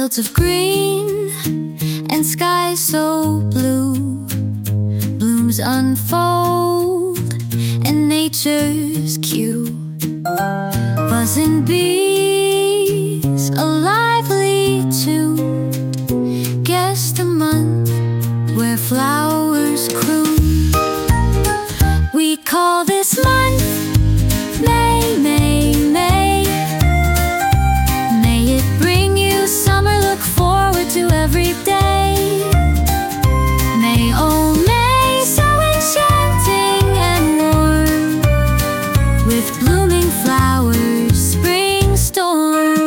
fields of green and skies so blue. Blooms unfold and nature's cue. Buzzing bees, a lively tune. Guess the month where flowers croon. We call this month May, May, May. May it bring you summer, look forward to every day. May, oh May, so enchanting and warm, with blooming flowers, spring storm.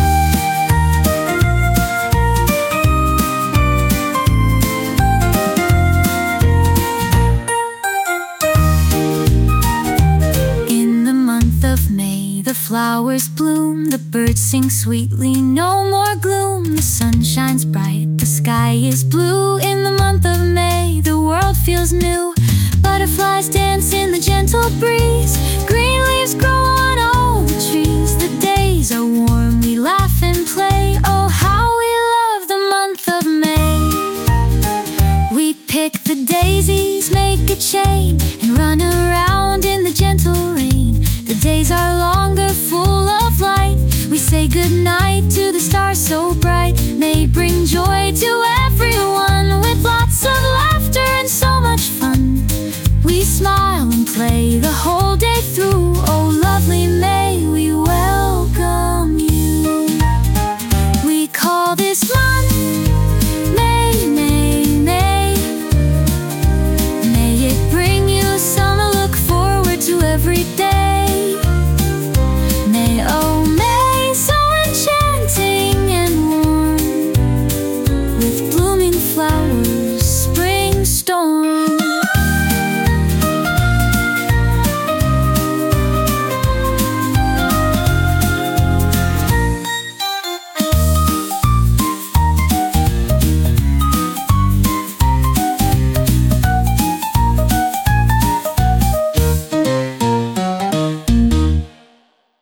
In the month of May, the flowers bloom, the birds sing sweetly, no more gloom. The sun shines bright, the sky is blue. In the month of May, the world feels new. Butterflies dance in the gentle breeze. Green leaves grow on all the trees. The days are warm, we laugh and play. Oh, how we love the month of May. We pick the daisies, make a chain, and run around in the gentle rain. The days are longer, full of light. We say goodnight to the stars so bright. May bring joy to everyone, with lots of laughter and so much fun. We smile and play the whole day through. Oh, lovely May, we welcome you. We call this month May, May, May. May it bring you summer, look forward to every day.